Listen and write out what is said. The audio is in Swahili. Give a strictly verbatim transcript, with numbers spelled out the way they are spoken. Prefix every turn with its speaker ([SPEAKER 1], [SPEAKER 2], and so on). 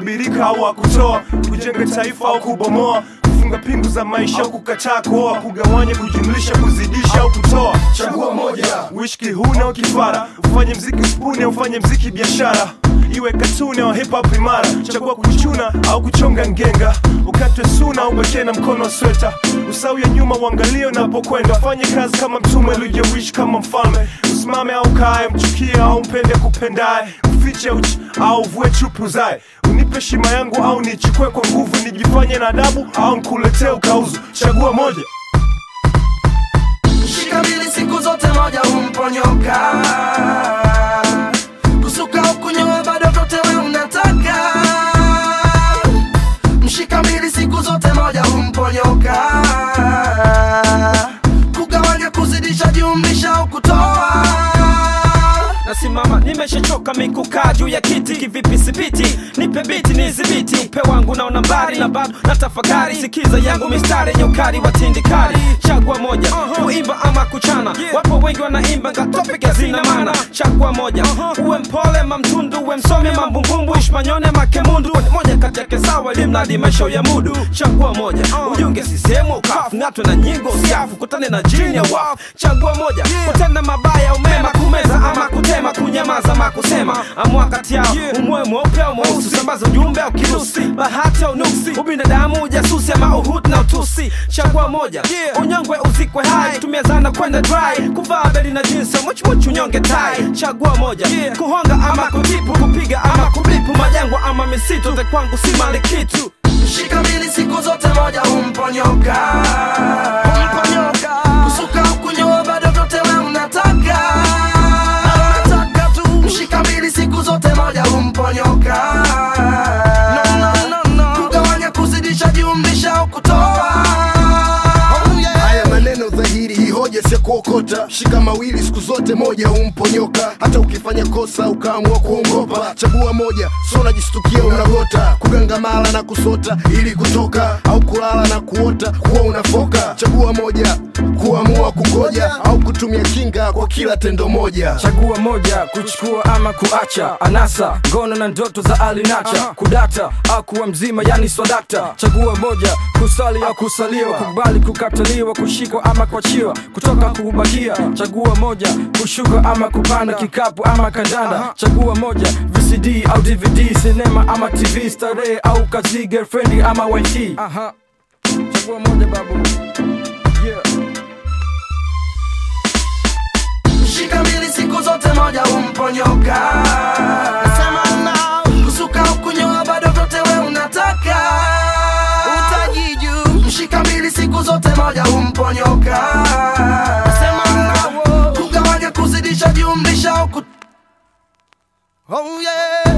[SPEAKER 1] kutabirika au kutoa, kujenga taifa au kubomoa, kufunga pingu za maisha au kukataa kuoa, kugawanya, kujumlisha, kuzidisha au kutoa. Chagua moja, uishi kihuna au kifara, ufanye mziki spuni au ufanye mziki biashara, iwe katuni au hip hop imara. Chagua kuchuna au kuchonga ngenga, ukatwe suna au bake na mkono wa sweta, usau ya nyuma uangalie unapokwenda, fanye kazi kama mtume ili uishi kama mfalme, usimame au kae, mchukie au mpende kupendaye, ufiche uchi au vue chupu zae, unipe heshima yangu au nichukue kwa nguvu, nijifanye na adabu au nkuletee ukauzu. Chagua moja.
[SPEAKER 2] Shika mbili siku zote moja umponyoka, kusuka au kunyoa bado vyote we unataka. Mshika mbili siku zote moja umponyoka, kugawanya, kuzidisha, jumlisha au kutoa.
[SPEAKER 3] Nasimama nimeshachoka mikukaa juu ya kiti, kivipi sipiti, nipe biti nizibiti, upe wangu na nambari na bado na tafakari, sikiza yangu mistari yenye ukali wa tindikali. Chagua moja, kuimba ama kuchana, wapo wengi wanaimba nga topic hazina maana. Chagua moja, uwe mpole mamtundu, uwe msome mambumbumbu, ishmanyone makemundu, moja kati yake sawa ili mradi maisha ya mudu. Chagua moja, ujunge sisemu ukafu, ngatwe na nyingo siafu, kutane na jini ya wafu. Chagua moja, kutenda mabaya umema, kumeza ama kutema, kunyamaza ama kusema, amua kati yao, umwe mweupe au mweusi, sambaza ujumbe au kirusi, bahati au nuksi, ubinadamu, ujasusi ama uhutu na utusi. Chagua moja, unyongwe uzikwe hai, tumia zana kwenda dry, kuvaa beli na jinsi, much much unyonge tai. Chagua moja, kuhonga ama kutipu, kupiga ama kubipu, majangwa ama misitu, ze kwangu si mali kitu.
[SPEAKER 2] Shika mbili siku zote moja umponyoka, umponyoka, kusuka au kunyoa bado vyote we unataka. Mshika mbili siku zote moja umponyoka, no, no, no, no. Kugawanya, kuzidisha, jumlisha au kutoa.
[SPEAKER 4] Oh, yeah. Haya maneno dhahiri, hii hoja si kuokota. Shika mawili siku zote moja umponyoka, hata ukifanya kosa ukaamua kuongopa. Chagua moja, so unajistukia unagota, kugangamala na kusota ili kutoka, au kulala na kuota kuwa unafoka. Chagua moja, kuamua kugoja au kutumia kinga kwa kila tendo moja.
[SPEAKER 5] Chagua moja, kuchukua ama kuacha, anasa, ngono na ndoto za alinacha, kudata au kuwa mzima yani swadakta. Chagua moja, kusali au kusaliwa, kubali kukataliwa, kushikwa ama kuachiwa, kutoka kubakia. Chagua moja, kushuka ama kupanda, kikapu ama kandanda. Chagua moja, V C D au D V D, cinema ama T V, starehe au kazi, girlfriend ama wife. Aha. Chagua moja babu. Yeah.
[SPEAKER 2] Shika mbili siku zote moja umponyoka, kusuka au kunyoa bado vyote we unataka. Utajiju. Mshika mbili siku zote moja umponyoka, kugawanya, kuzidisha, jumlisha au kut... Oh yeah.